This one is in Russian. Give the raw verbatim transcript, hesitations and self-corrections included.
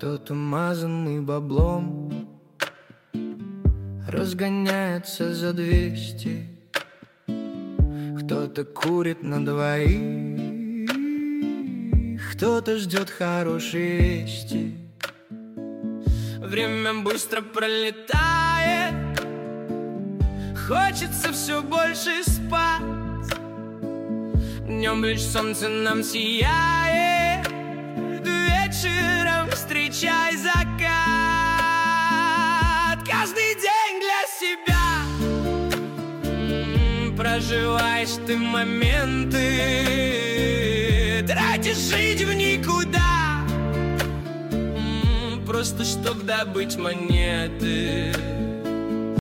Кто-то мазанный баблом разгоняется за двести, кто-то курит на двоих, кто-то ждет хорошие вести. Время быстро пролетает, хочется все больше спать. Днем лишь солнце нам сияет, вечером встречай закат. Каждый день для себя м-м, проживаешь ты моменты, тратишь жить в никуда, м-м, просто чтоб добыть монеты.